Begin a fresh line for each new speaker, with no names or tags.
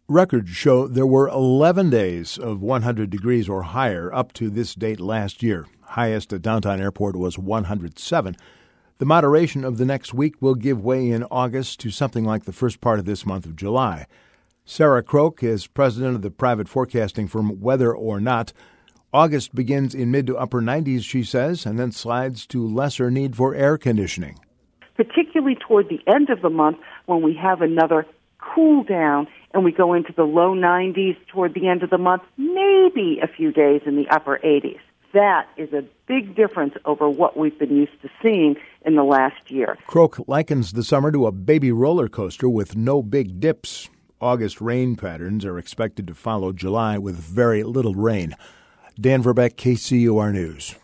Records show there were 11 days of 100 degrees or higher up to this date last year. Highest at Downtown Airport was 107. The moderation of the next week will give way in August to something like the first part of this month of July. Sarah Croak is president of the private forecasting firm Weather or Not. August begins in mid to upper 90s, she says, and then slides to lesser need for air conditioning.
Particularly toward the end of the month when we have another cool down and we go into the low 90s toward the end of the month, maybe a few days in the upper 80s. That is a big difference over what we've been used to seeing in the last year.
Croak likens the summer to a baby roller coaster with no big dips. August rain patterns are expected to follow July with very little rain. Dan Verbeck, KCUR News.